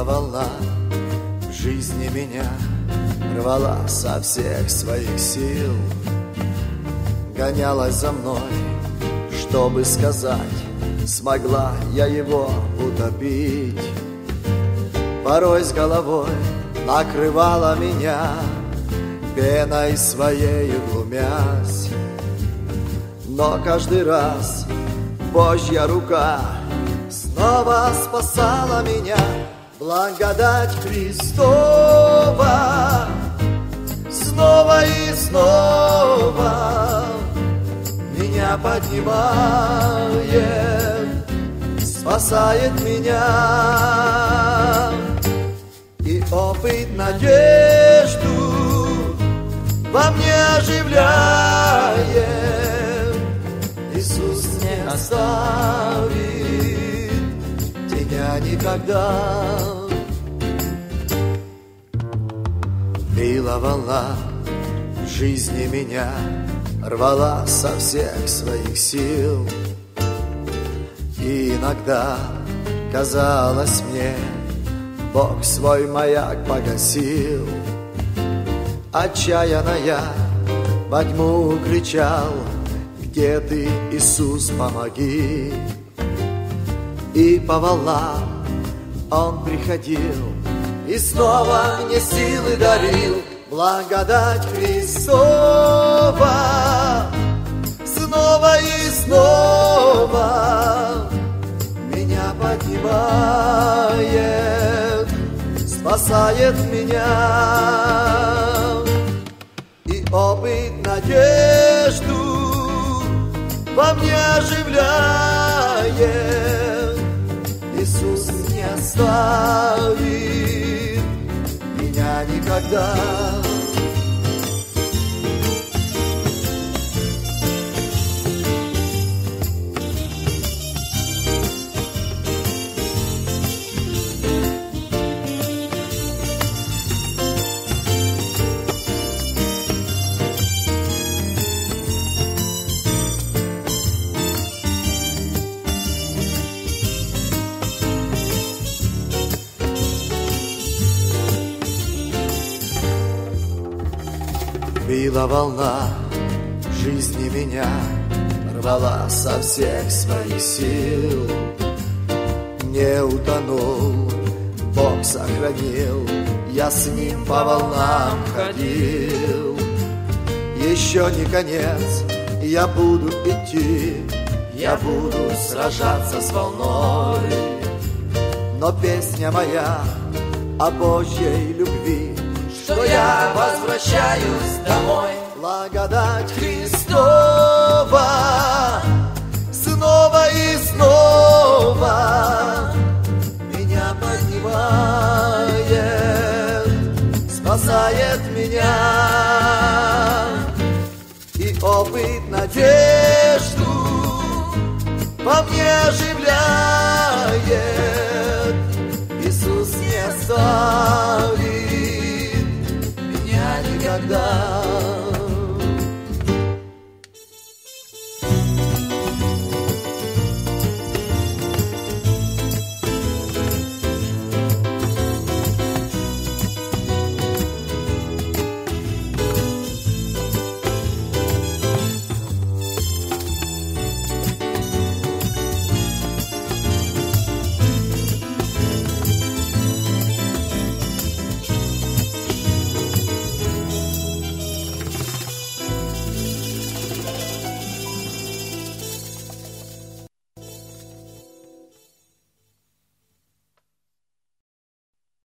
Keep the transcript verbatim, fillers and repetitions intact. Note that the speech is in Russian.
Била волна в жизни меня, рвала со всех своих сил, гонялась за мной, чтобы сказать, смогла я его утопить. Порой с головой накрывала меня, пеной своей глумясь, но каждый раз Божья рука снова спасала меня. Благодать Христова снова и снова меня поднимает, спасает меня. И опыт надежду во мне оживляет. Иисус не оставит тебя никогда. Била волна в жизни меня, рвала со всех своих сил. И иногда казалось мне, Бог свой маяк погасил. Отчаянно я во тьму кричал: где ты, Иисус, помоги? И по волнам Он приходил и снова мне силы дарил. Благодать Христова снова и снова меня поднимает, спасает меня. И опыт надежду во мне оживляет. Иисус не оставит меня никогда. Била волна в жизни меня, рвала со всех своих сил. Не утонул, Бог сохранил, я с Ним по волнам ходил. Еще не конец, я буду идти, я буду сражаться с волной. Но песня моя о Божьей любви, что я возвращаюсь домой. Благодать Христова снова и снова меня поднимает, спасает меня. И опыт надежду во мне оживляет.